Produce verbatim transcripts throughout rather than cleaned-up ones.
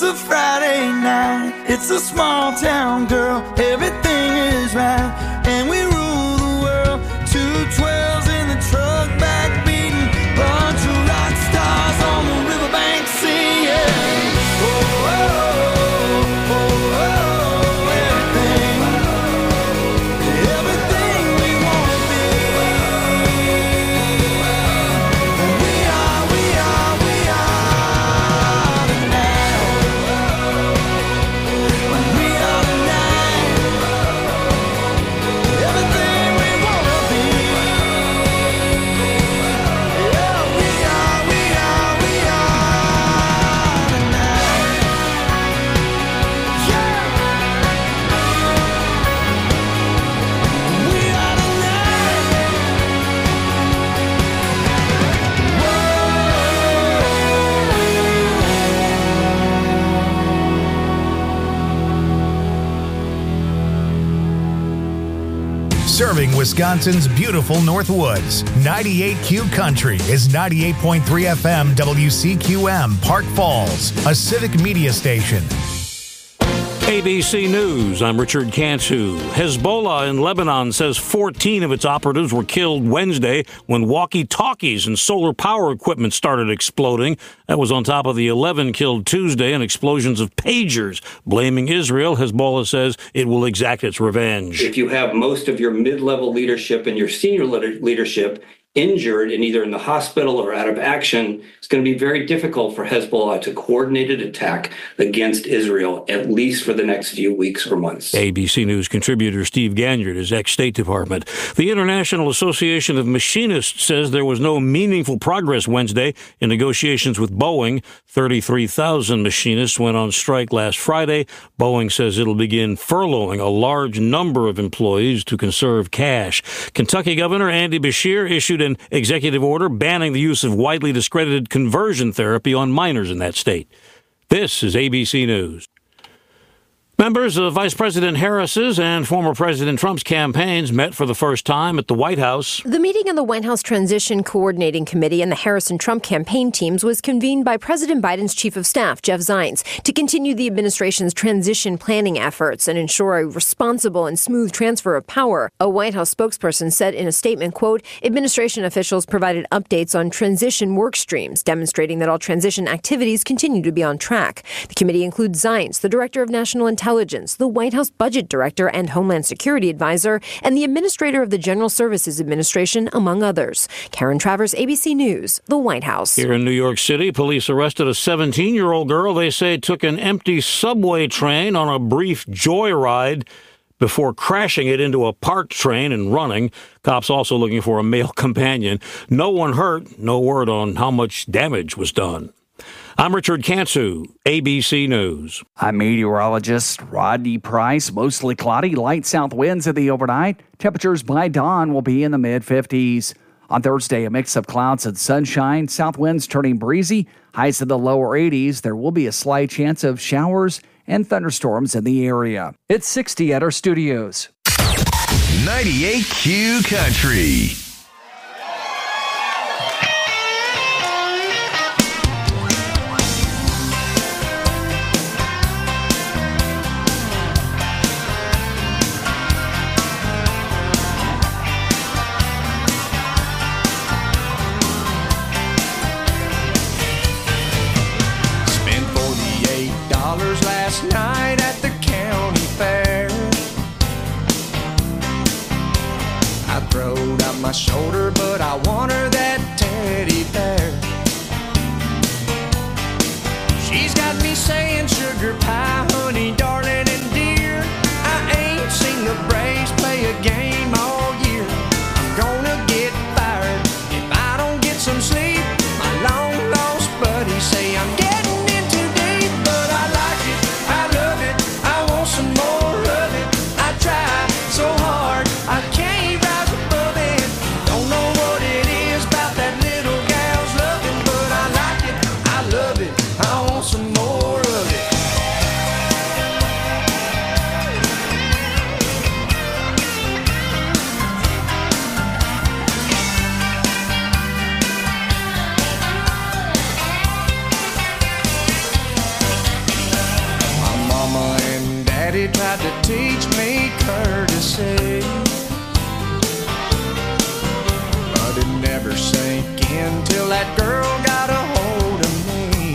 It's a Friday night, it's a small town girl, everything is right, and we rule the world. Two twelves in the truck, back beating, bunch of rock stars on the riverbank singing. Oh, oh, oh, oh, oh, everything, everything we wanna be. We are, we are, we are tonight. We are tonight. Everything we wanna be. Yeah, we are, we are, we are tonight. Yeah. We are Serving Wisconsin's beautiful North Woods, ninety-eight Q Country is ninety-eight point three F M W C Q M, Park Falls, a civic media station. A B C News, I'm Richard Cantu. Hezbollah in Lebanon says fourteen of its operatives were killed Wednesday when walkie-talkies and solar power equipment started exploding. That was on top of the eleven killed Tuesday and explosions of pagers. Blaming Israel, Hezbollah says it will exact its revenge. If you have most of your mid-level leadership and your senior leadership injured and either in the hospital or out of action, it's going to be very difficult for Hezbollah to coordinate an attack against Israel, at least for the next few weeks or months. A B C News contributor Steve Ganyard is ex-State Department. The International Association of Machinists says there was no meaningful progress Wednesday in negotiations with Boeing. thirty-three thousand machinists went on strike last Friday. Boeing says it'll begin furloughing a large number of employees to conserve cash. Kentucky Governor Andy Beshear issued an executive order banning the use of widely discredited conversion therapy on minors in that state. This is A B C News. Members of Vice President Harris's and former President Trump's campaigns met for the first time at the White House. The meeting of the White House Transition Coordinating Committee and the Harris and Trump campaign teams was convened by President Biden's Chief of Staff, Jeff Zients, to continue the administration's transition planning efforts and ensure a responsible and smooth transfer of power. A White House spokesperson said in a statement, quote, administration officials provided updates on transition work streams, demonstrating that all transition activities continue to be on track. The committee includes Zients, the Director of National Intelligence, the White House Budget Director and Homeland Security Advisor, and the Administrator of the General Services Administration, among others. Karen Travers, A B C News, the White House. Here in New York City, police arrested a seventeen-year-old girl they say took an empty subway train on a brief joyride before crashing it into a parked train and running. Cops also looking for a male companion. No one hurt. No word on how much damage was done. I'm Richard Cantu, A B C News. I'm meteorologist Rodney Price. Mostly cloudy, light south winds in the overnight. Temperatures by dawn will be in the mid-fifties. On Thursday, a mix of clouds and sunshine. South winds turning breezy. Highs in the lower eighties. There will be a slight chance of showers and thunderstorms in the area. It's sixty at our studios. ninety-eight Q Country. Night at the county fair, I throwed out my shoulder, but I want her that teddy bear. She's got me saying sugar pie, honey, darling, and dear. I ain't seen the Braves play a game all year. I'm gonna get fired if I don't get some sleep. My long lost buddies say I'm getting in too deep, but I like it. I love tried to teach me courtesy, but it never sank in till that girl got a hold of me.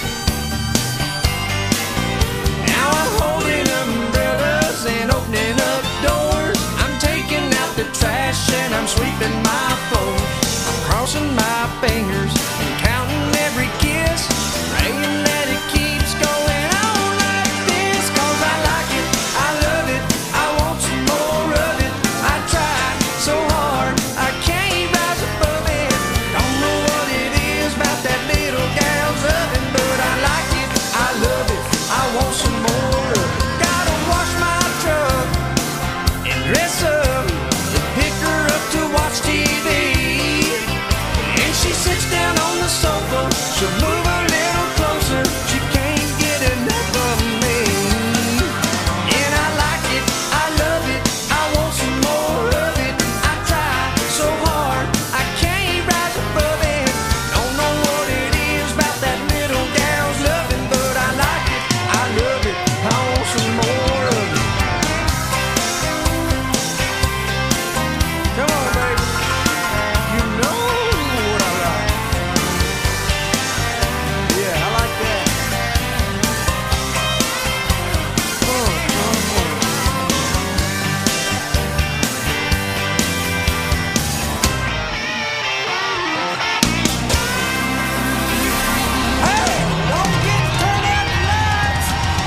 Now I'm holding umbrellas and opening up doors. I'm taking out the trash and I'm sweeping my floor. I'm crossing my fingers and counting every kiss, praying that it keeps going on like this. Cause I like it, I love it, I want some more of it. I try so hard, I can't rise above it. Don't know what it is about that little gal's oven, but I like it, I love it, I want some more of it. Gotta wash my truck and dress up and pick her up to watch T V. And she sits down on the sofa, she'll move a little closer, she can't get enough of me. And I like it, I love it, I want some more of it. I try so hard, I can't rise above it. Don't know what it is about that little gal's loving, but I like it, I love it, I want some more of it. Come on, baby, you know what I like. Yeah, I like that. Oh, oh, oh. Hey, don't get turned out the lights.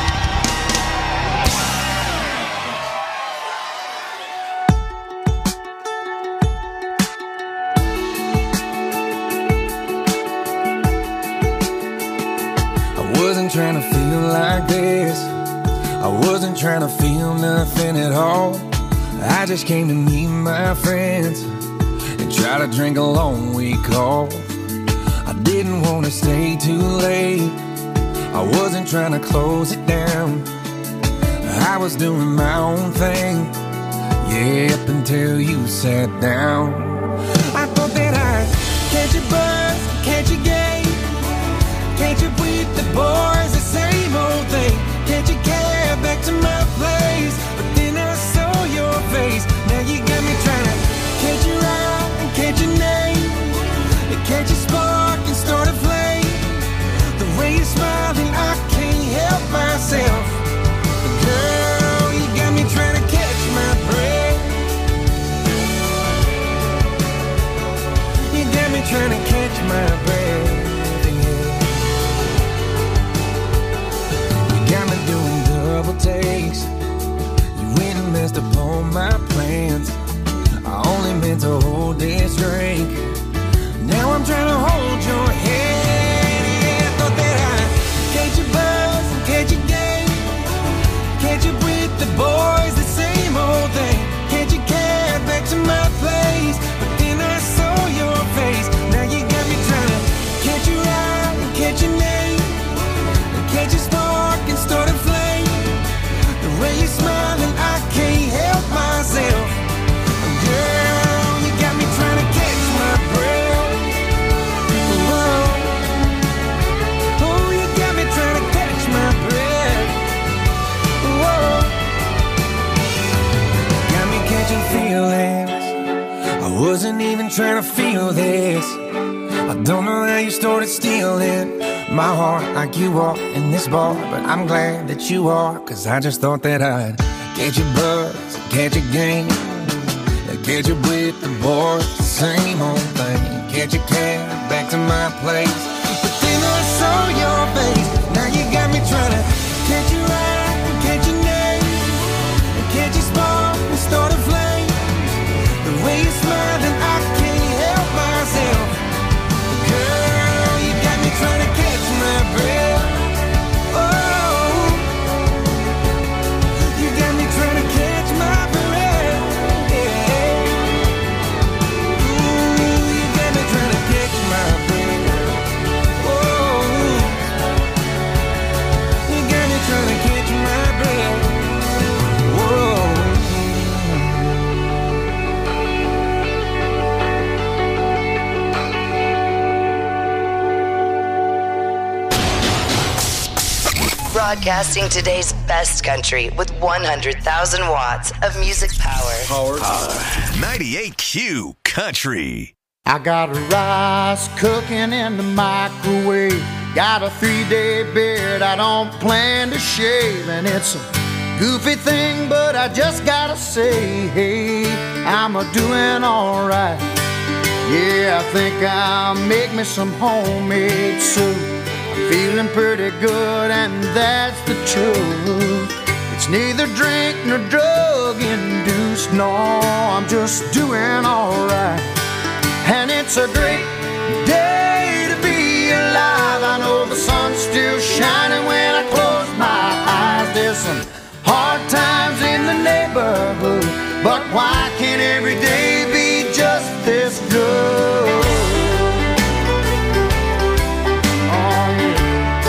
I wasn't trying to feel like this. I wasn't trying to feel nothing at all. I just came to meet my friends and try to drink a long week off. I didn't want to stay too late. I wasn't trying to close it down. I was doing my own thing, yeah, up until you sat down. I thought that I'd catch a buzz, catch a game. Can't you with the boys, the same old thing? Can't you get back to my place? But then I saw your face. Now you got me trying to catch your eye and catch your name, and catch a spark and start a flame. The way you're smiling, I can't help myself. But girl, you got me trying to catch my breath. You got me trying to catch my breath. Got me doing double takes. You went and messed up all my plans. I only meant to hold this drink. Now I'm trying to hold your hand. Yeah, I thought that I'd catch a buzz and catch a game. Catch up with the boys, the same old thing. Can't you get back to my place? But then I saw your face. Now you got me trying to catch your eye and catch your name, and catch a spark and start a flame. The way you're smiling, I can't help myself. Girl, you got me trying to catch my breath. Whoa. Oh, you got me trying to catch my breath. Whoa. Got me catching feelings. I wasn't even trying to feel this. I don't know how you started stealing my heart like you are in this bar, but I'm glad that you are. Cause I just thought that I'd catch your buzz, catch your game, catch you with the boys, the same old thing. Catch your cab back to my place. But then I saw your face. Now you got me trying to catch your eye and catch your name, and catch your spark and start a flame. The way you're smiling, I can't help myself. Girl, you got me trying to catch my breath. Oh, you got me trying to catch my breath. Yeah. Ooh, you got me trying to catch my breath. Oh, you Broadcasting today's best country with one hundred thousand watts of music power. Power. Power. ninety-eight Q Country. I got rice cooking in the microwave. Got a three-day beard I don't plan to shave. And it's a goofy thing, but I just gotta say, hey, I'm a doing all right. Yeah, I think I'll make me some homemade soup. I'm feeling pretty good, and that's the truth. It's neither drink nor drug induced. No, I'm just doing all right. And it's a great day to be alive. I know the sun's still shining when I close my eyes. There's some hard times in the neighborhood, but why can't every day be just this good? Oh yeah.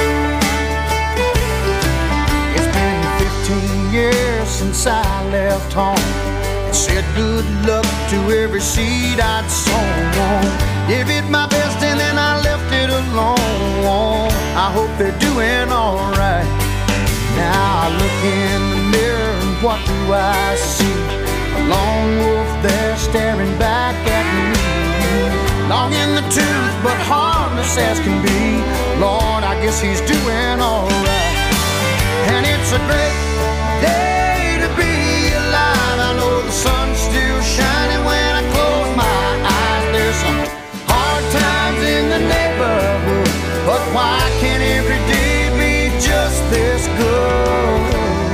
It's been fifteen years since I left home. Said good luck to every seed I'd sown. Gave it my best and then I left it alone. I hope they're doing alright. Now I look in the mirror and what do I see? A lone wolf there staring back at me. Long in the tooth but harmless as can be. Lord, I guess he's doing alright. And it's a great day to be alive. I know the sun's still shining when I close my eyes. There's some hard times in the neighborhood, but why can't every day be just this good?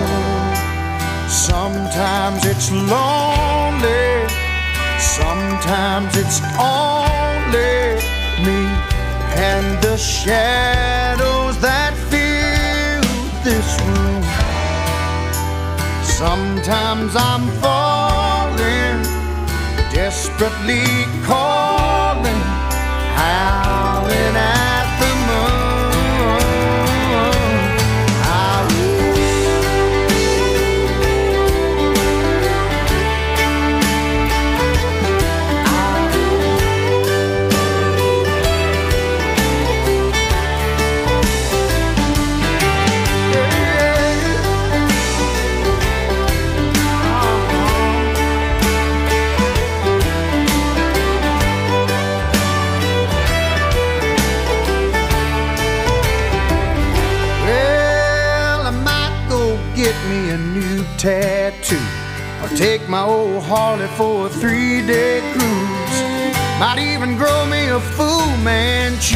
Sometimes it's lonely, sometimes it's only me and the shadows that fill this room. Sometimes I'm falling, desperately calling, howling at the moon. Tattoo, or take my old Harley for a three-day cruise. Might even grow me a Fu Manchu.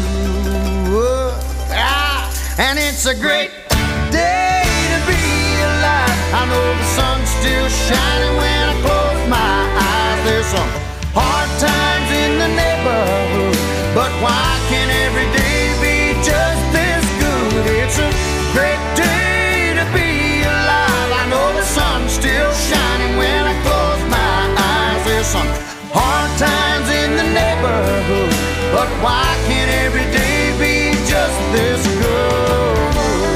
Ah, and it's a great day to be alive. I know the sun's still shining when I close my eyes. There's some hard times in the neighborhood, but why can't every day be just this good? It's a great day to be alive. I know the sun's still shining when I close my eyes. There's some hard times in the neighborhood, but why can't every day be just this good?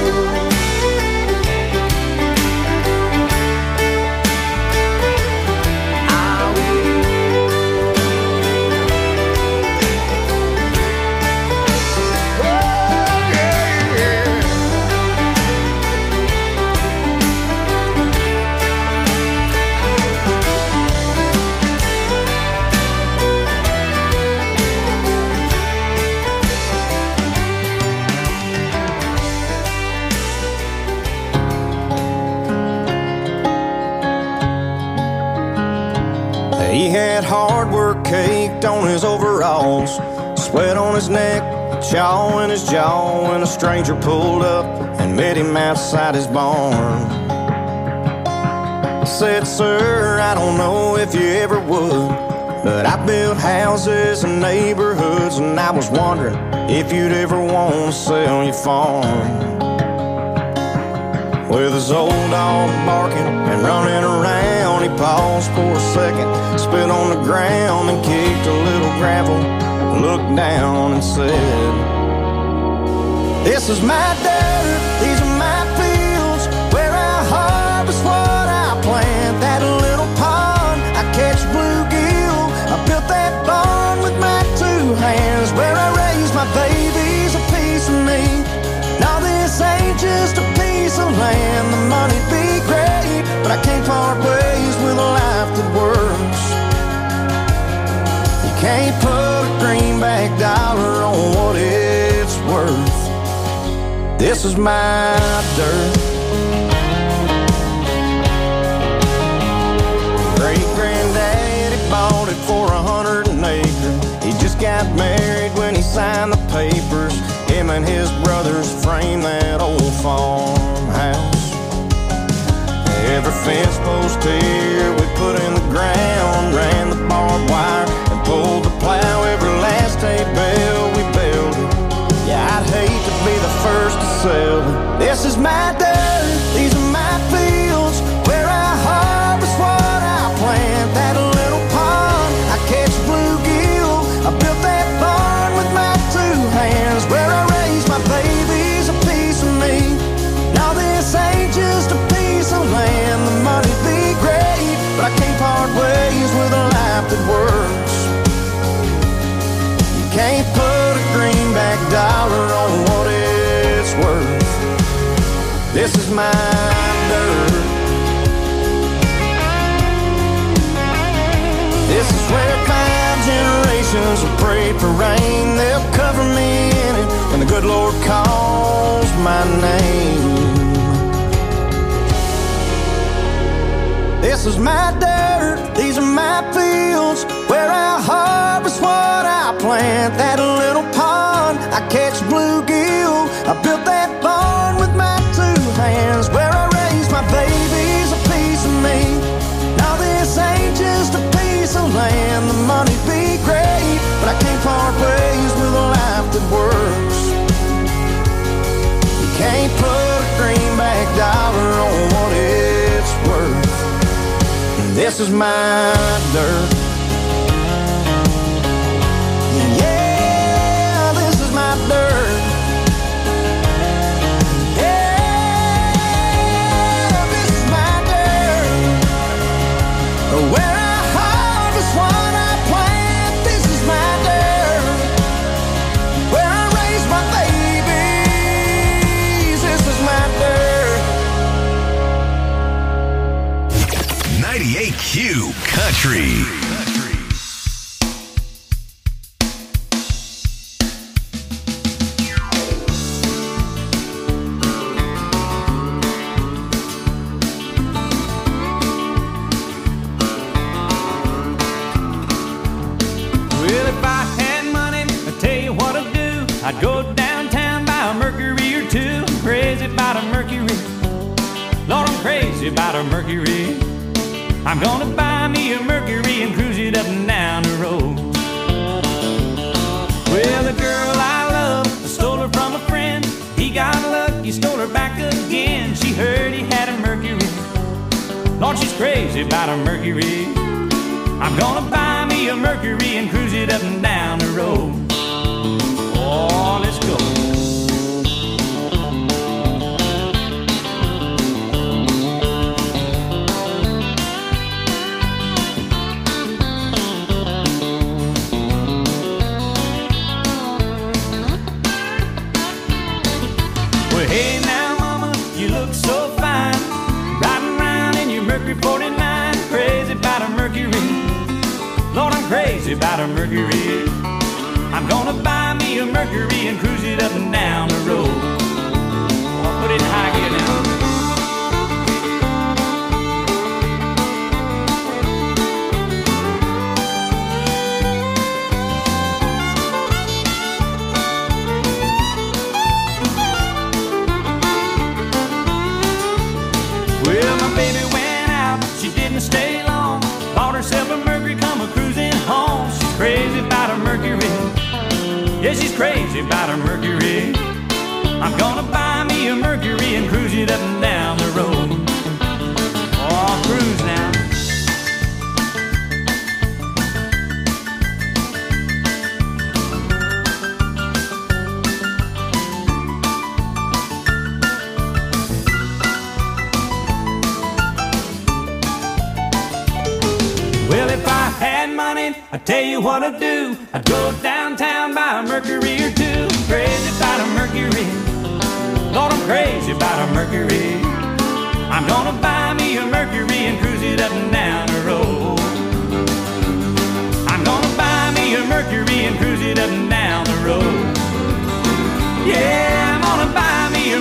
He had hard work caked on his overalls, sweat on his neck, chaw in his jaw, when a stranger pulled up and met him outside his barn. Said, sir, I don't know if you ever would, but I built houses and neighborhoods, and I was wondering if you'd ever want to sell your farm. With his old dog barking and running around, he paused for a second, spit on the ground and kicked a little gravel, looked down and said, this is my dirt, these are my fields, where I harvest what I plant. That little pond, I catch bluegill, I built that barn with my two hands, where I raise my babies, a piece of me. Now this ain't just This is my dirt. Great granddaddy bought it for a hundred an acre. He just got married when he signed the papers. Him and his brothers framed that old farmhouse. Every fence post here we put in the ground, ran the barbed wire and pulled the plow. Every last hay bale we built it. Yeah, I'd hate to be the first to sell it. This is my dirt, these are my fields, where I harvest what I plant. That little pond, I catch bluegill. I built that barn with my two hands, where I raise my babies, a piece of me. Now this ain't just a piece of land. The money'd be great, but I can't part ways with a life that works. You can't put a greenback dollar on what it's worth. This is my dirt. This is where five generations have prayed for rain. They'll cover me in it when the good Lord calls my name. This is my dirt, these are my fields, where I harvest what I plant. That little pond, I catch bluegill. I built that barn with my two hands, where I raise my babies, a piece of me. Now this ain't just a piece of land. The money'd be great, but I can't part ways with a life that works. You can't put a greenback dollar on what it's worth. This is my dirt. Yeah, this is my dirt. Yeah, this is my dirt. Where I harvest what I plant. This is my dirt. Where I raise my babies. This is my dirt. ninety-eight Q Country. Well, if I had money, I'd tell you what I'd do. I'd go downtown, buy a Mercury or two. I'm crazy about a Mercury. Lord, I'm crazy about a Mercury. I'm gonna buy me a Mercury and cruise it up and down the road. Well, the girl I love, I stole her from a friend. He got lucky, stole her back again. She heard he had a Mercury. Lord, she's crazy about a Mercury. I'm gonna buy me a Mercury and cruise it up and down the road. Oh, let's go. Hey now, mama, you look so fine, riding around in your Mercury forty-nine. Crazy about a Mercury. Lord, I'm crazy about a Mercury. I'm gonna buy me a Mercury and cruise it up and down the road. Oh, put it in high gear now. Well, my baby went out, she didn't stay long. Bought herself a Mercury, come a cruising home. She's crazy about a Mercury. Yeah, she's crazy about a Mercury. I'm gonna buy me a Mercury and cruise it up and down the road. Oh, cruise now. Well, if I had money, I'd tell you what I'd do. I'd go downtown, buy a Mercury or two. Crazy about a Mercury. Lord, I'm crazy about a Mercury. I'm gonna buy me a Mercury and cruise it up and down the road. I'm gonna buy me a Mercury and cruise it up and down the road. Yeah, I'm gonna buy me a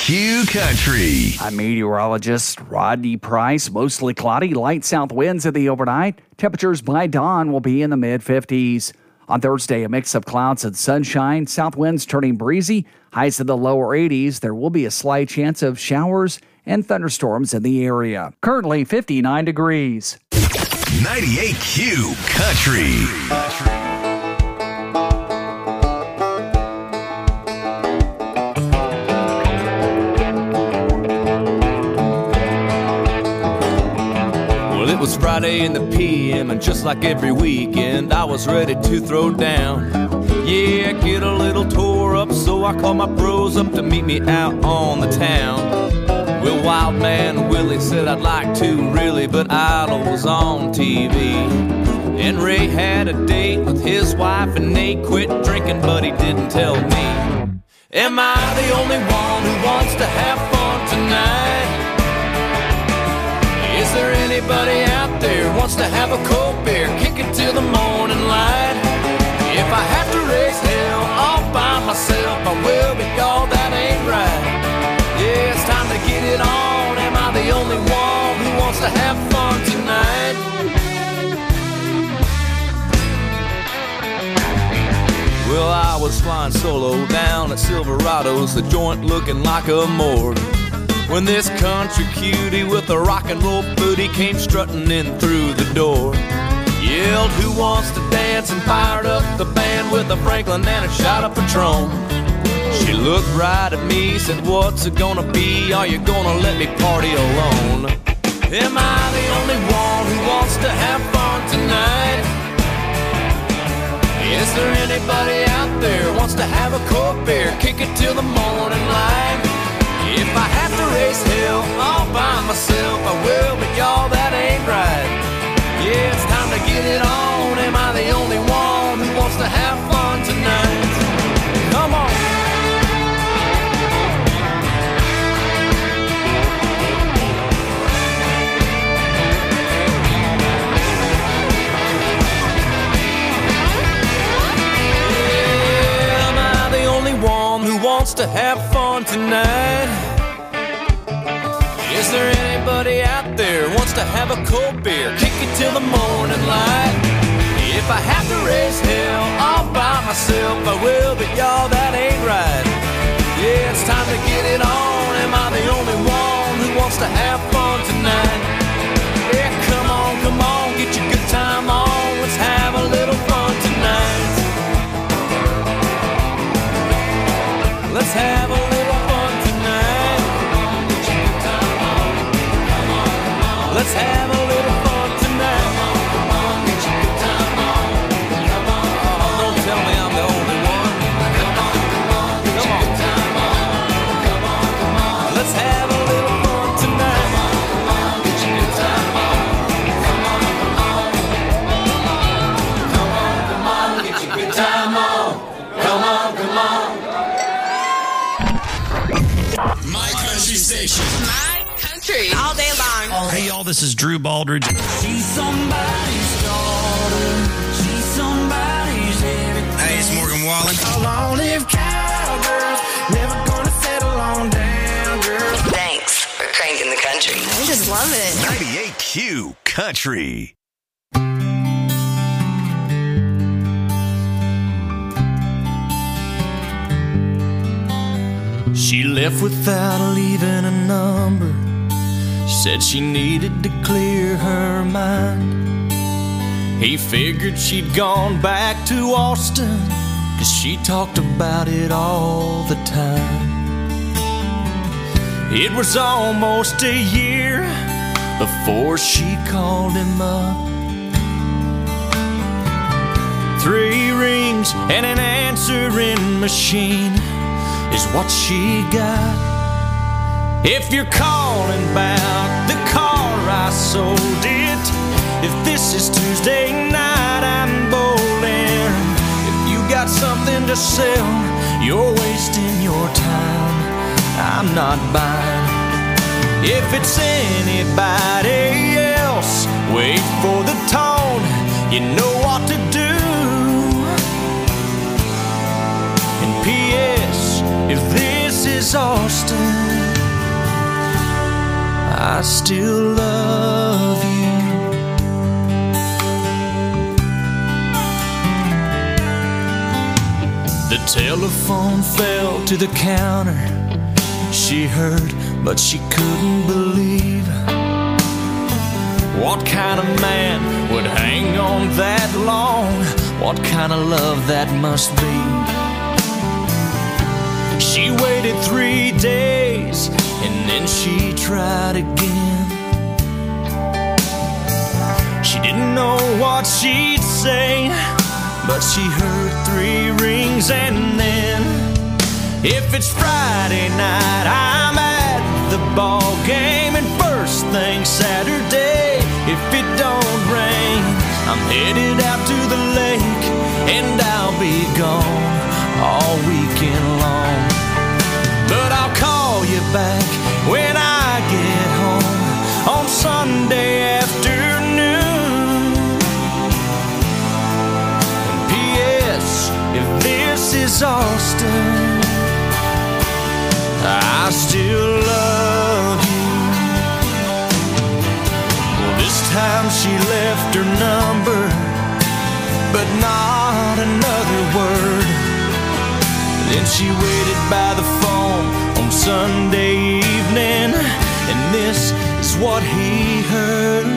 Q Country. I'm meteorologist Rodney Price. Mostly cloudy, light south winds in the overnight. Temperatures by dawn will be in the mid fifties. On Thursday, a mix of clouds and sunshine. South winds turning breezy. Highs in the lower eighties. There will be a slight chance of showers and thunderstorms in the area. Currently fifty-nine degrees. ninety-eight Q Country. It was Friday in the P M, and just like every weekend, I was ready to throw down. Yeah, get a little tore up, so I called my bros up to meet me out on the town. Well, Wild Man Willie said I'd like to, really, but Idol was on T V. And Ray had a date with his wife, and Nate quit drinking, but he didn't tell me. Am I the only one who wants to have fun tonight? Is there anybody out there who wants to have a cold beer, kick it till the morning light? If I have to raise hell all by myself, I will, but y'all, that ain't right. Yeah, it's time to get it on. Am I the only one who wants to have fun tonight? Well, I was flying solo down at Silverado's, the joint looking like a morgue, when this country cutie with a rock and roll booty came strutting in through the door. Yelled, who wants to dance, and fired up the band with a Franklin and a shot of Patron. She looked right at me, said, what's it gonna be? Are you gonna let me party alone? Am I the only one who wants to have fun tonight? Is there anybody out there who wants to have a cold beer, kick it till the morning light? If I have to raise hell all by myself, I will, but y'all, that ain't right. Yeah, it's time to get it on. Am I the only one who wants to have fun tonight? Come on. Yeah, am I the only one who wants to have fun tonight? Is there anybody out there who wants to have a cold beer, kick it till the morning light? If I have to raise hell all by myself, I will, but y'all, that ain't right. Yeah, it's time to get it on. Am I the only one who wants to have fun tonight? Yeah, come on, come on, get your good time on. Let's have a little fun tonight. Let's have a little fun tonight. Let's have a little fun tonight. Come on, get your good time on. Come on, come on. Don't tell me I'm the only one. Come on, come on, get your good time on. Come on, come on. Let's have a little fun tonight. Come on, get your good time on. Come on, come on. Come on, come on, get your good time on. Come on, come on. My country station. My country. All day long. Hey, y'all, this is Drew Baldridge. She's somebody's daughter. She's somebody's everything. Hey, it's Morgan Wallen. Long-lived cowgirls, never gonna settle on down, girl. Thanks for cranking the country. I just love it. ninety-eight Q Country. She left without leaving a number. Said she needed to clear her mind. He figured she'd gone back to Austin, 'cause she talked about it all the time. It was almost a year before she called him up. Three rings and an answering machine is what she got. If you're calling about the car I sold it, if this is Tuesday night I'm bowling, if you got something to sell, you're wasting your time, I'm not buying. If it's anybody else, wait for the tone, you know what to do. And P S if this is Austin, I still love you. The telephone fell to the counter. She heard, but she couldn't believe. What kind of man would hang on that long? What kind of love that must be? She waited three days and then she tried again. She didn't know what she'd say, but she heard three rings and then, if it's Friday night, I'm at the ball game, and first thing Saturday, if it don't rain, I'm headed out to the lake, and I'll be gone all weekend long. But I'll call you back when I get home on Sunday afternoon. And P S if this is Austin, I still love you. Well, this time she left her number, but not another word. Then she waited by the phone on Sunday evening, and this is what he heard.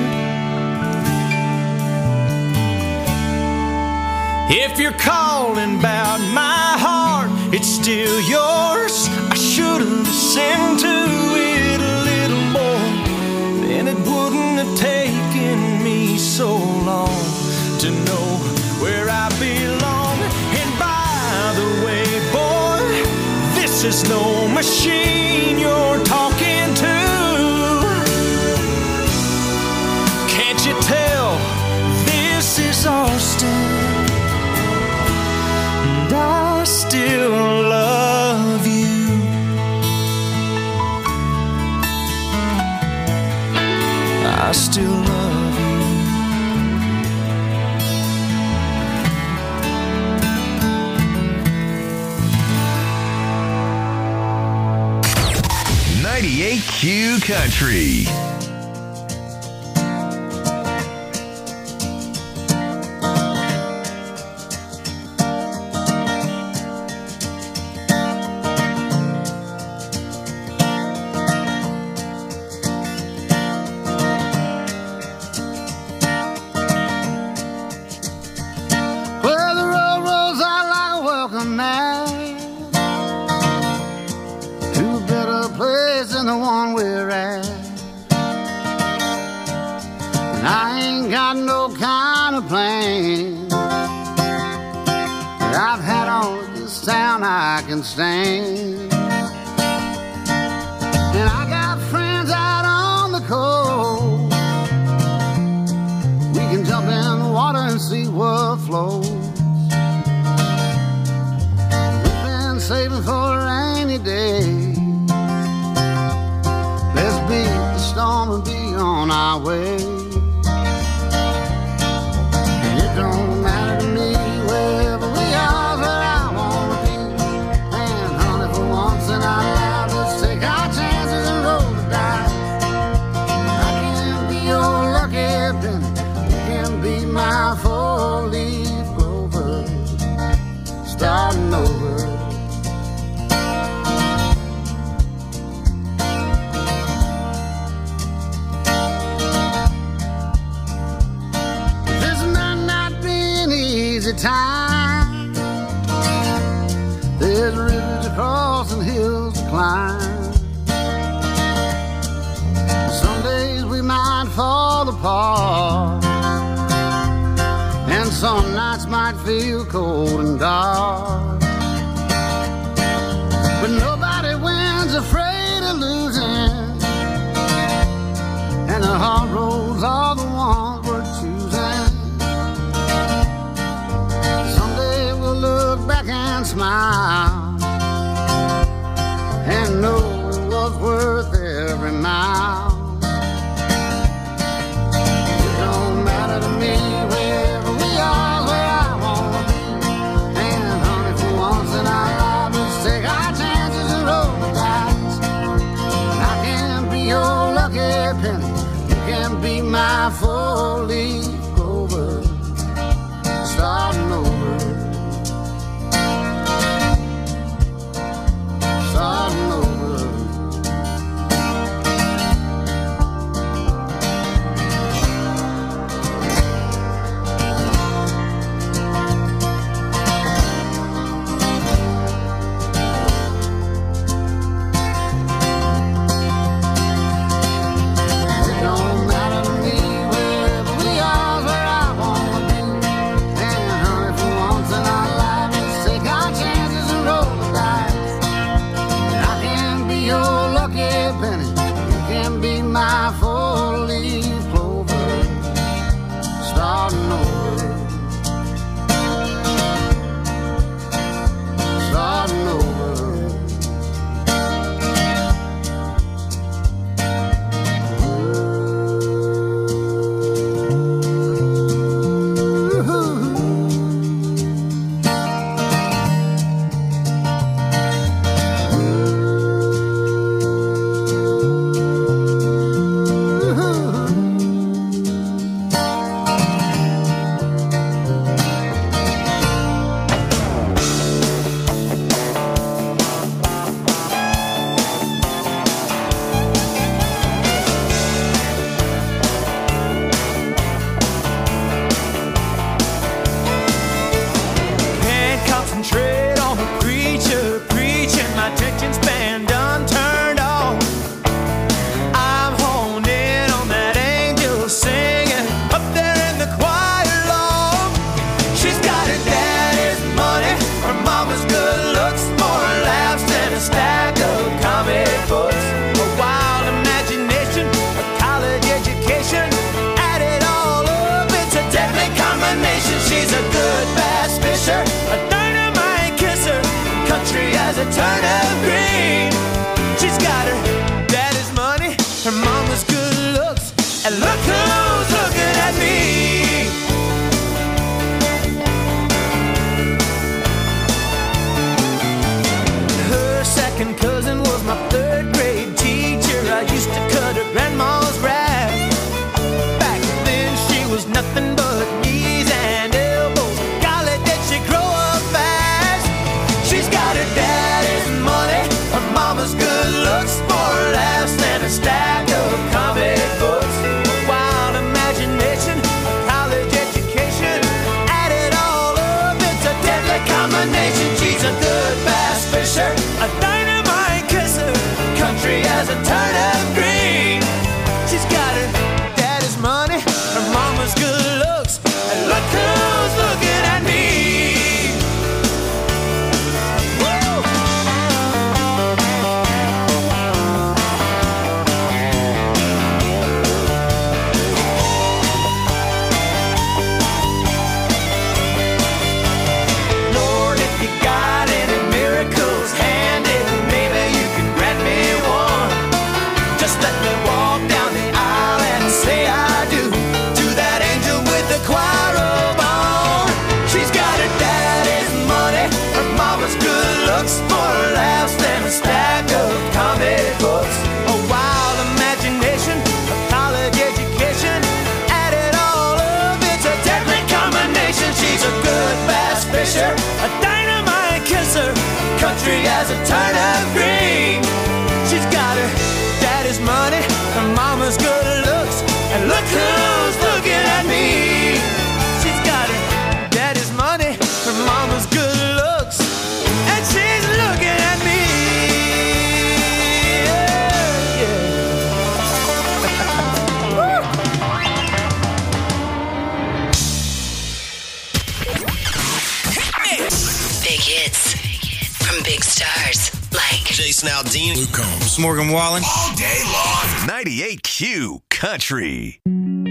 If you're calling about my heart, it's still yours. I should have listened to it a little more, then it wouldn't have taken me so long to know where I belong. And by the way, boy, this is no machine you're talking to. Can't you tell this is Austin? And I still love you. I still love you. ninety-eight Q Country. Stand. And I got friends out on the coast. We can jump in the water and see what flows. We've been saving for a rainy day. Let's beat the storm and be on our way. And it don't matter to me wherever we are. And I allowed us to take our chances and roll the dice. I can be your lucky penny, you can be my four-leaf clover, starting over. This might not be an easy time. There's rivers to cross and hills to climb. Some days we might fall apart, and some nights might feel cold and dark. But nobody wins afraid of losing, and the hard roads are the ones we're choosing. Someday we'll look back and smile and know it was worth every mile. It don't matter to me wherever we are, where I wanna be. And honey, penny. You can be my four-leaf clover. Starting over. Starting over. My four-leaf clover, starting over, starting over. A turnip green. She's got her daddy's money, her mama's good looks, and look who's looking at me. Her second cousin was my third grade teacher. I used to cut her grandma's grass. Back then she was nothing but knees and elbows. Golly, did she grow up fast? She's got her dad mama's good looks, more laughs than a stack of comic books. A wild imagination, a college education, add it all up, it's a deadly combination. She's a good bass fisher, a dynamite kisser, country as a turnip green. She's got her daddy's money, her mama's good looks, and look who's looking at me. Stack of comic books, a wild imagination, a college education, add it all up, it's a deadly combination. She's a good bass fisher, a dynamite kisser, country as a turnip green. She's got her daddy's money, her mama's good looks, and look who's looking at me. She's got her daddy's money, her mama's good looks, and she's looking at me. Big hits from big stars like Jason Aldean, Luke Combs, Morgan Wallen. All day long. ninety-eight Q Country.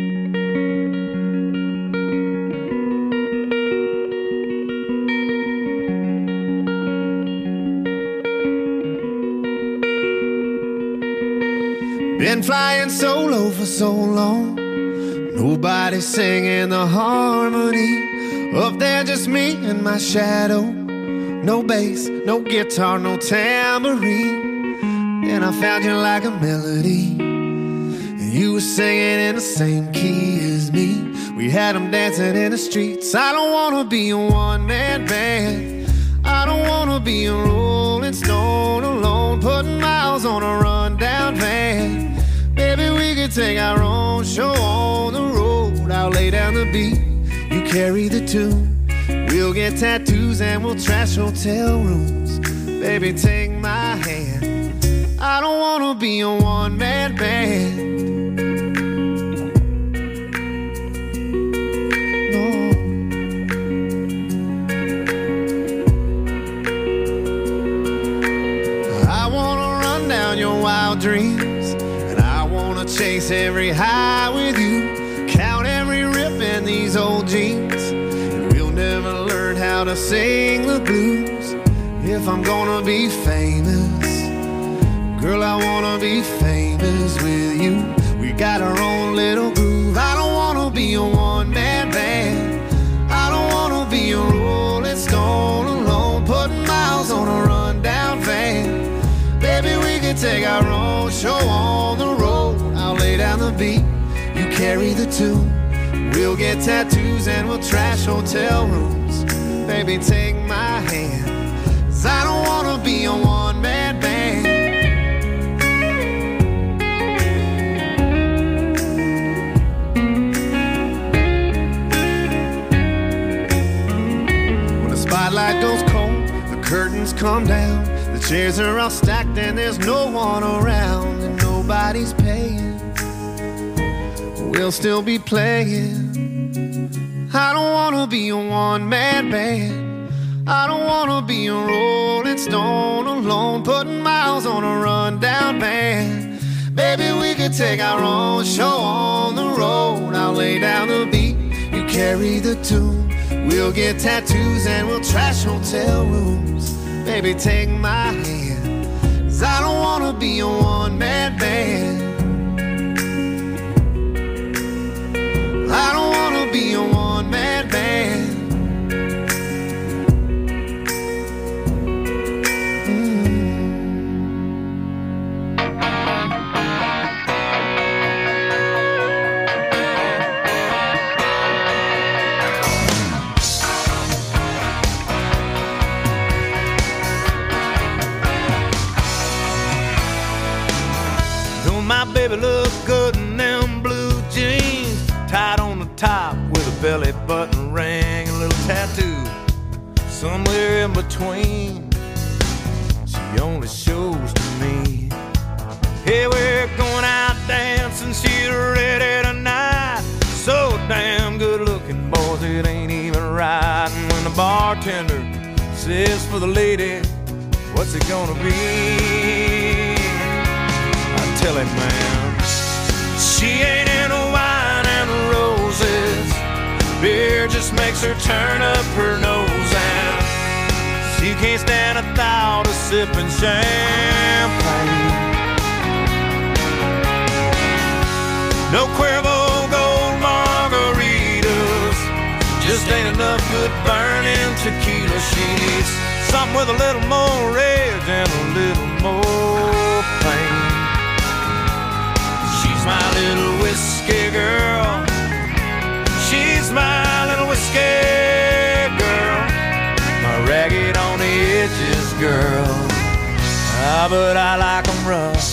Been flying solo for so long, nobody singing the harmony. Up there just me and my shadow. No bass, no guitar, no tambourine. And I found you like a melody. You were singing in the same key as me. We had them dancing in the streets. I don't wanna be a one-man band. I don't wanna be a rolling stone alone, putting miles on a rundown van. Maybe we could take our own show on the road. I'll lay down the beat, you carry the tune. We'll get tattoos and we'll trash hotel rooms. Baby, take my hand. I don't wanna be a one-man band. Your wild dreams, and I wanna chase every high with you, count every rip in these old jeans, and we'll never learn how to sing the blues. If I'm gonna be famous, girl, I wanna be famous with you. We got our own little groove. I don't wanna be a one-man band. I don't wanna be a rolling stone alone, putting miles on a rundown van. Baby, we can take our own show on the road. I'll lay down the beat, you carry the tune. We'll get tattoos and we'll trash hotel rooms. Baby, take my hand, 'cause I don't wanna be a one-man band. When the spotlight goes cold, the curtains come down. The chairs are all stacked and there's no one around, and nobody's paying. We'll still be playing. I don't wanna be a one-man band. I don't wanna be a rolling stone alone, putting miles on a rundown van. Baby, we could take our own show on the road. I'll lay down the beat, you carry the tune. We'll get tattoos and we'll trash hotel rooms. Baby, take my hand, 'cause I don't wanna be a one-man band. I don't wanna be a one-man band. My baby look good in them blue jeans, tied on the top with a belly button ring, a little tattoo somewhere in between. She only shows to me. Hey, we're going out dancing, she's ready tonight. So damn good looking, boys, it ain't even right. And when the bartender says for the lady, what's it gonna be? Tell him, man, she ain't into wine and roses. Beer just makes her turn up her nose, and she can't stand a thought of sipping champagne. No Cuervo Gold margaritas, just ain't enough good burning tequila. She needs something with a little more rage and a little more pain. My little whiskey girl, she's my little whiskey girl, my ragged on the edges girl. Ah, but I like them rough.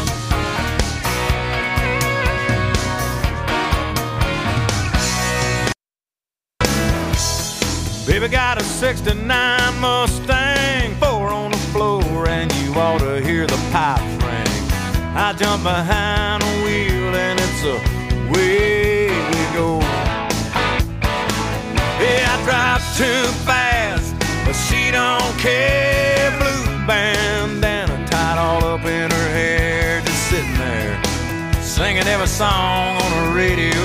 Baby got a sixty-nine Mustang, four on the floor, and you ought to hear the pipes ring. I jump behind the wheel and it's away we go. Yeah, I drive too fast, but she don't care. Blue bandana tied all up in her hair, just sitting there singing every song on the radio.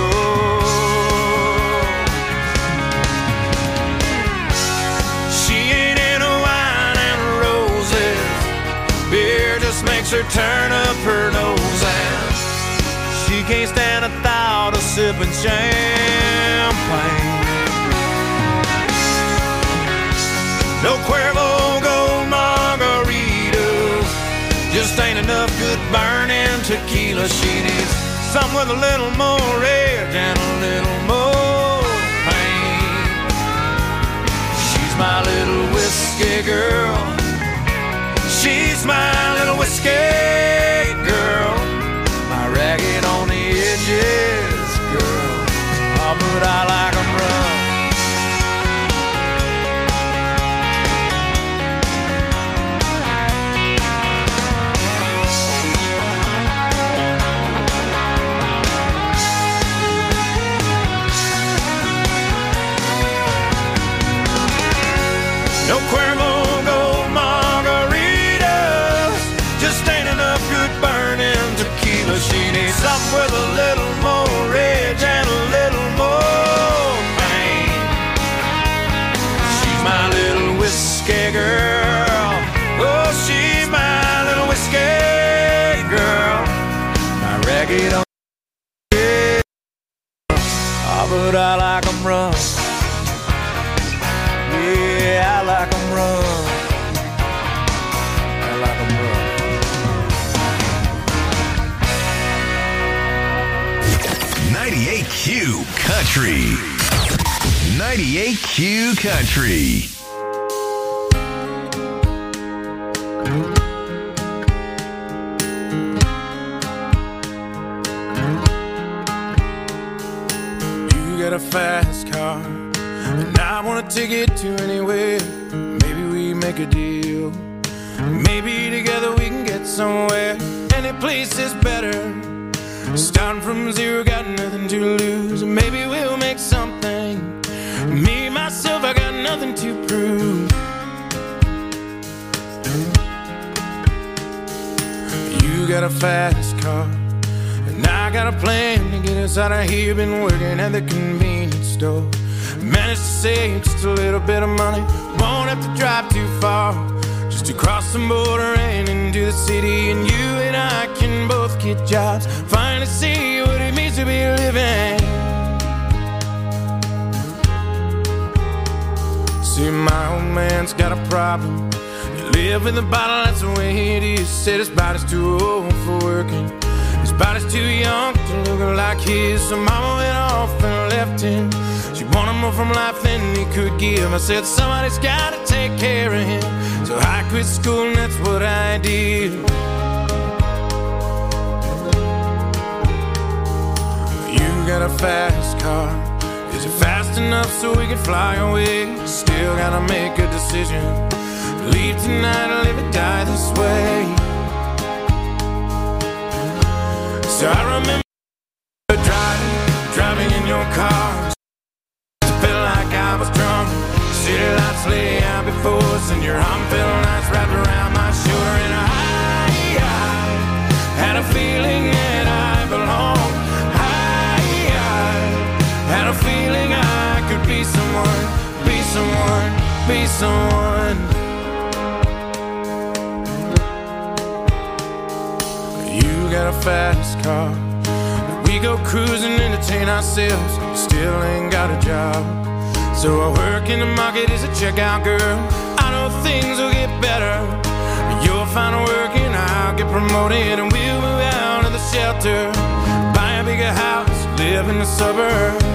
She ain't into wine and roses, beer just makes her turn up her nose, and she can't stand a thought of sipping champagne. No Cuervo Gold margaritas, just ain't enough good burning tequila. She needs something with a little more rage and a little more pain. She's my little whiskey girl. She's my little whiskey girl. My ragged on the edges girl. Oh, but I like 'em rough. No Cuervo Gold margaritas, just ain't enough good burning tequila. She needs something with a little more rage and a little more pain. She's my little whiskey girl. Oh, she's my little whiskey girl. My ragged on the oh, but I like 'em rough. Yeah, I like 'em rough. I like 'em rough. ninety-eight Q Country. ninety-eight Q Country. You got a fast car, and I wanna take it to anywhere. Maybe we make a deal. Maybe together we can get somewhere. Any place is better. Starting from zero, got nothing to lose. Maybe we'll make something. Me, myself, I got nothing to prove. You got a fast car, and I got a plan to get us out of here. Been working at the convenience store. Managed to save just a little bit of money. Won't have to drive too far, just to cross the border and into the city. And you and I can both get jobs, finally see what it means to be living. See, my old man's got a problem. You live in the bottle, that's the way it is. Said his body's too old for working. His body's too young to look like his. So mama went off and left him. She wanted more from life than he could give. I said somebody's gotta take care of him. So I quit school and that's what I did. You got a fast car. Is it fast enough so we can fly away? Still gotta make a decision. Leave tonight or live or die this way. So I remember driving, driving in your car. Felt like I was drunk. City lights lay out before us, and your arm felt nice wrapped around my shoulder. And I, I had a feeling that I belonged. I, I had a feeling I could be someone, be someone, be someone. You got a fast car. We go cruising, entertain ourselves. Still ain't got a job. So I work in the market as a checkout girl. I know things will get better. You'll find work and I'll get promoted. And we'll move out of the shelter, buy a bigger house, live in the suburbs.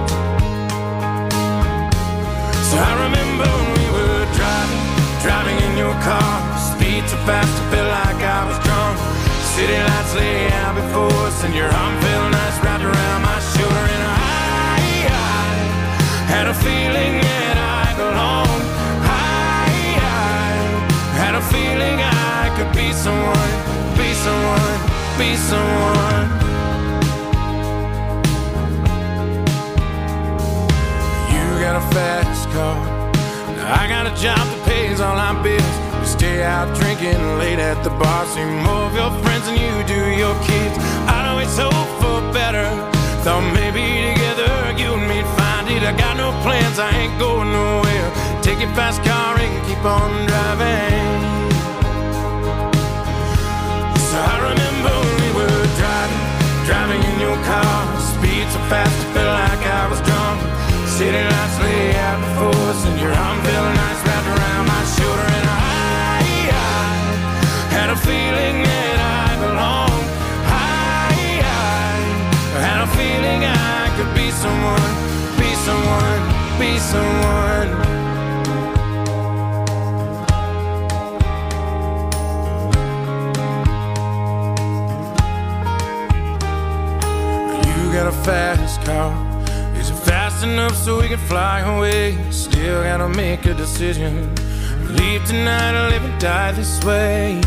So I remember when we were driving, driving in your car. Speed so fast I felt like I was drunk. City lights lay out before us, and your arm felt nice wrapped around my shoulder. And I, I had a feeling that I belonged. I, I had a feeling I could be someone, be someone, be someone. You got a fast car. I got a job that pays all our bills. We stay out drinking late at the bar. See more of your friends than you do your kids. I'd always hope for better. Thought maybe together you and me'd find it. I got no plans, I ain't going nowhere. Take your fast car and keep on driving. So I remember when we were driving, driving in your car. Speed so fast I felt like I was drunk. City lights lay out before us, and your arm felt nice wrapped around my shoulder. And I, I had a feeling that I belonged. I, I be someone. You got a fast car. Is it fast enough so we can fly away? Still gotta make a decision. Leave tonight or live and die this way.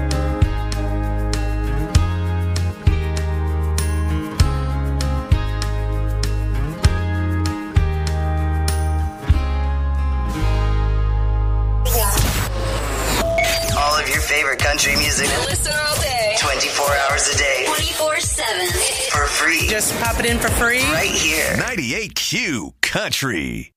All of your favorite country music. Listen all day. twenty-four hours a day. twenty-four seven. For free. Just pop it in for free. Right here. ninety-eight Q Country.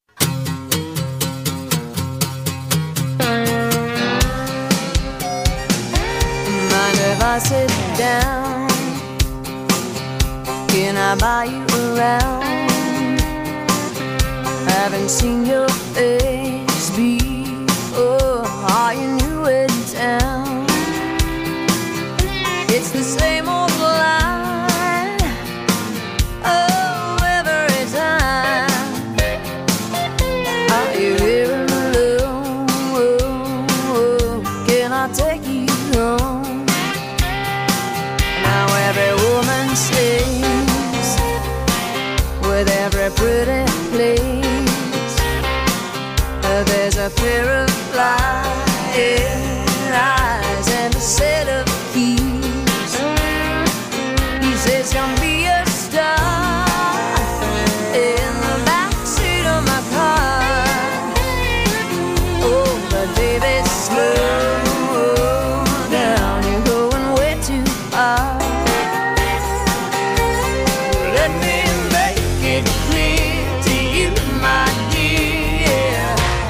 Mind if I sit down? Can I buy you around? Haven't seen your face before. Are you new in town? It's the same old line. Oh, every time. Are you here alone? Can I take you home? Now every woman sings with every pretty place. There's a pair of flying eyes and a set of keys. He says, "Come be a star in the backseat of my car." Oh, but baby, slow down. You're going way too far. Let me make it clear to you, my dear.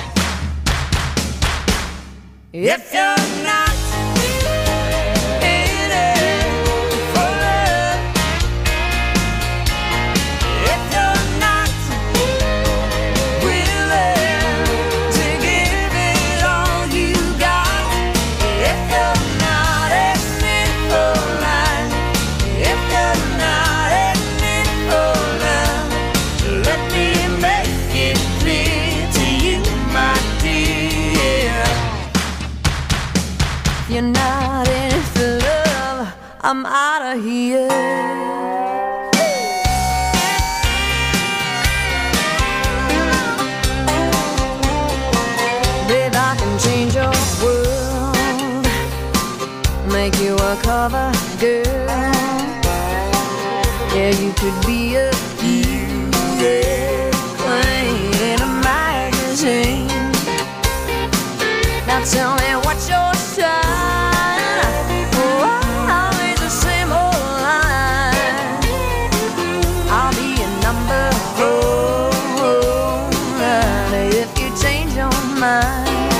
If you're not in it for love, if you're not willing to give it all you got, if you're not in it for life, if you're not in it for love, let me make it clear to you, my dear. If you're not in it for love, I'm out of here. Babe, I can change your world, make you a cover girl. Yeah, you could be a queen in a magazine. Now tell me what's your sign? Oh, always the same old line. I'll be a number four if you change your mind.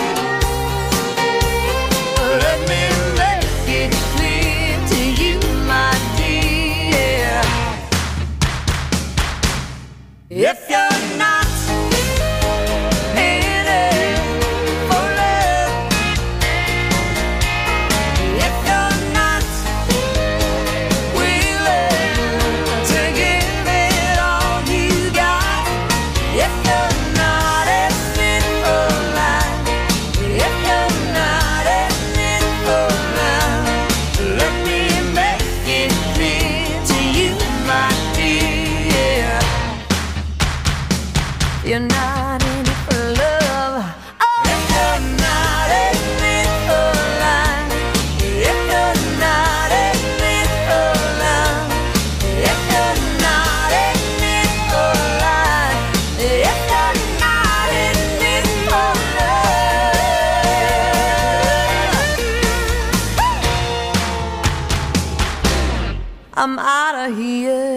Let me make it clear to you, my dear. If you're not in it for love, if you're not willing to give it all you got, if you're not in it for life, if you're not in it for love, let me make it clear to you, my dear. You're not in it for love. Oh, if you're not in it for life, if you're not in it for love, if you're not in it for life, if you're not in it for love, I'm out of here.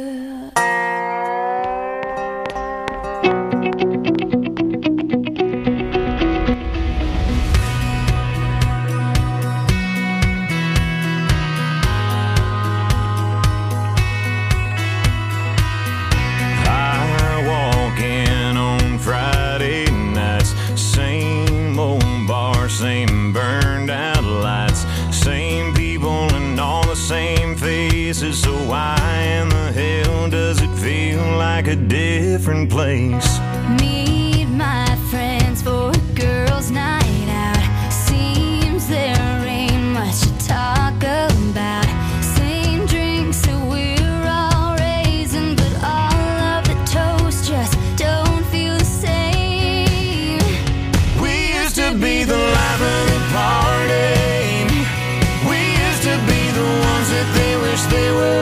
I walk in on Friday nights, same old bar, same burned out lights, same people and all the same faces. So why in the hell does it feel like a different place? Meet my friends for a girls' night out. Seems there ain't much to talk about. Same drinks that we're all raising, but all of the toast just don't feel the same. We used to be the life of the party. We used to be the ones that they wish they were.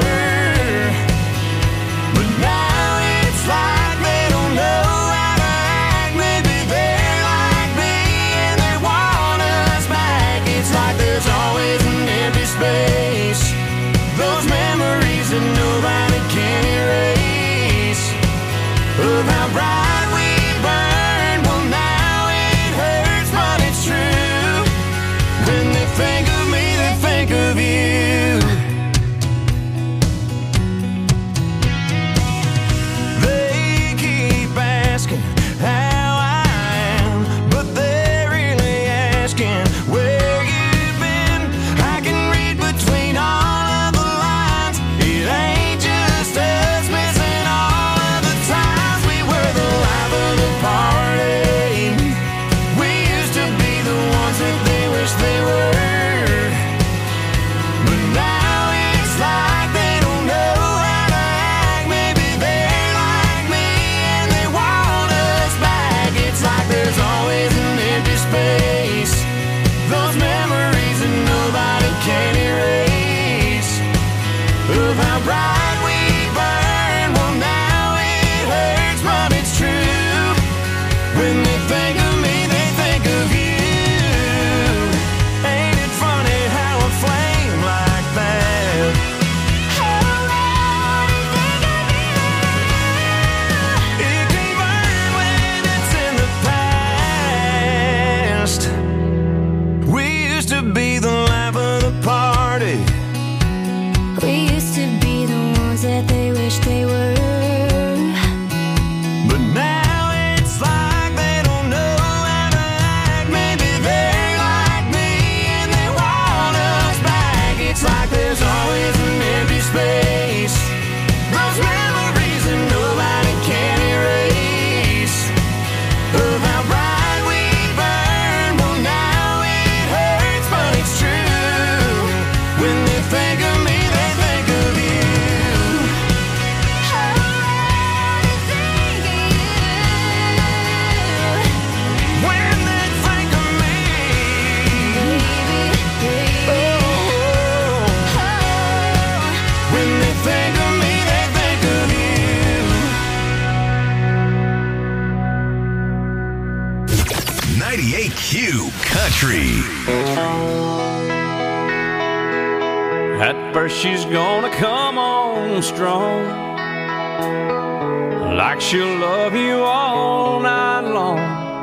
But now it's like they don't know how to act. Maybe they're like me and they want us back. It's like there's always an empty space. Those memories that nobody can erase. Of how bright we burned. Well, now it hurts, but it's true. When they think of me, they think of you. They keep asking how I am, but they're really asking where you've been. I can read between all of the lines. It ain't just us missing all of the times we were the life of the party. We used to be the ones that they wish they were. But now it's like they don't know how to act. Maybe they're like me and they want us back. It's like there's always an empty space. Those memories that nobody can erase. Of how bright we burn. Well, now it hurts, but it's true. When they think of me, they think of you. Ain't it funny how a flame like that? It can burn when it's in the past. We used to be the life of the party. We used to be the ones that they wish they were. But now it's like they don't know how to act. Maybe they're like me and they want us back. It's like there's always an empty space. Those memories that nobody can erase. Of how bright we burn. Well, now it hurts, but it's true. When they think of me, they think of you. When they think of me, oh, when they think of me, they think of you. ninety-eight Q Country. At first she's gonna come on strong, like she'll love you all night long,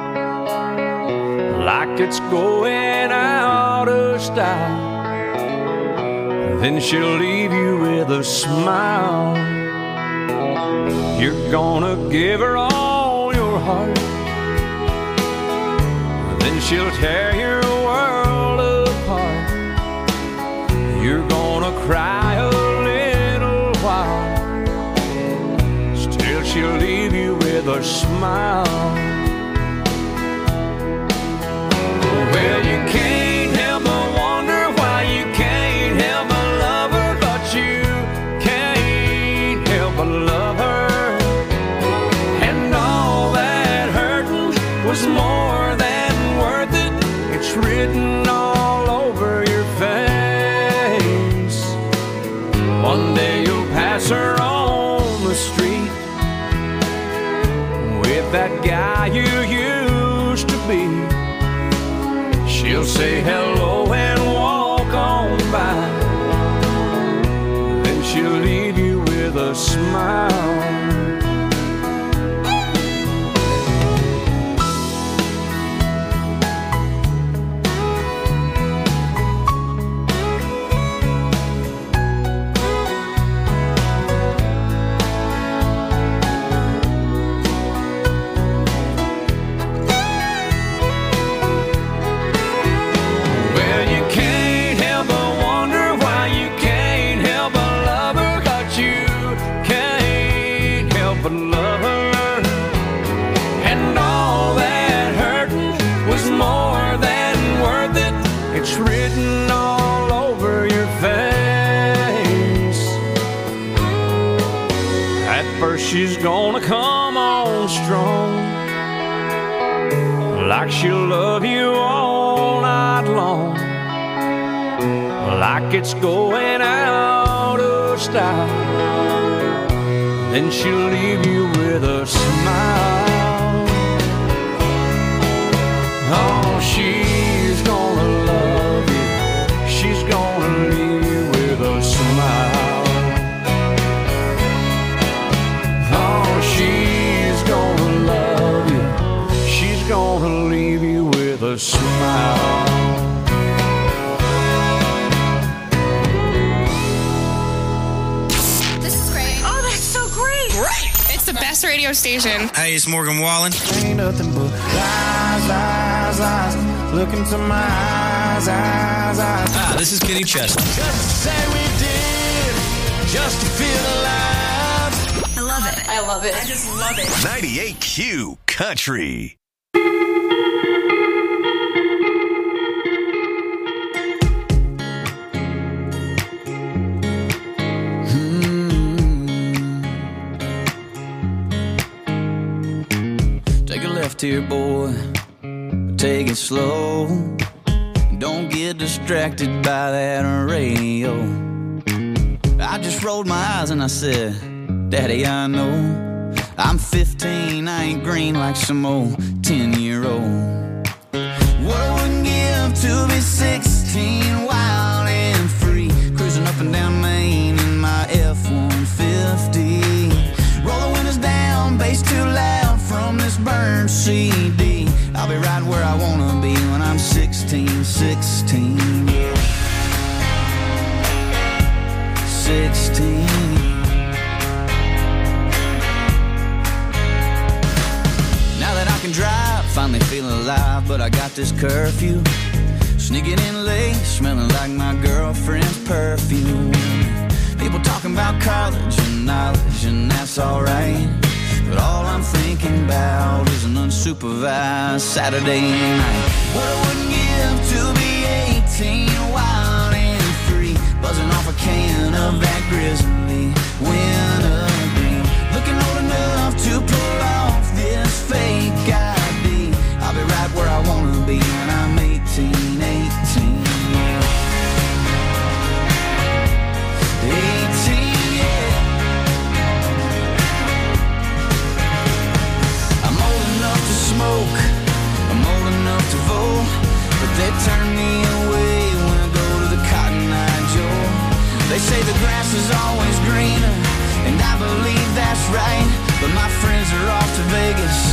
like it's going out of style. Then she'll leave you with a smile. You're gonna give her all your heart, then she'll tear your world apart. You're gonna cry a little while, still she'll leave you with a smile. Well, you can't help but wonder why you can't help but love her, but you can't help but love her. And all that hurting was more than worth it. It's written all over your face. One day you'll pass her on the street with that guy you used to be. She'll say hello and walk on by, then she'll leave you with a smile. At first she's gonna come on strong, like she'll love you all night long, like it's going out of style. Then she'll leave you with a smile. Oh, she's gonna love you, she's gonna leave you with a smile. Oh, she's gonna love you, she's gonna leave you with a smile. Best radio station. Hey, it's Morgan Wallen. Ain't nothing but lies, lies, lies. Look into my eyes, eyes, eyes. Ah, this is Kenny Chesney. Just to say we did, just to feel alive. I love it. I love it. I just love it. ninety-eight Q Country. Here, boy, take it slow. Don't get distracted by that radio. I just rolled my eyes and I said, Daddy, I know I'm fifteen, I ain't green like some old ten-year-old. What I wouldn't give to be sixteen, wild and free, cruising up and down Main in my F one fifty. Roll the windows down, bass too loud from this burned C D. I'll be right where I wanna be when I'm sixteen, sixteen. sixteen. Now that I can drive, finally feeling alive, but I got this curfew. Sneaking in late, smelling like my girlfriend's perfume. People talking about college and knowledge, and that's alright. But all I'm thinking about is an unsupervised Saturday night. What I wouldn't give to be eighteen, wild and free, buzzing off a can of that grizzly wintergreen. Looking old enough to pull off this fake I D. I'll be right where I wanna be when I'm eighteen, eighteen. eighteen, yeah. I'm old enough to smoke, I'm old enough to vote, but they turn me away when I go to the Cotton Eye Joe. They say the grass is always greener, and I believe that's right, but my friends are off to Vegas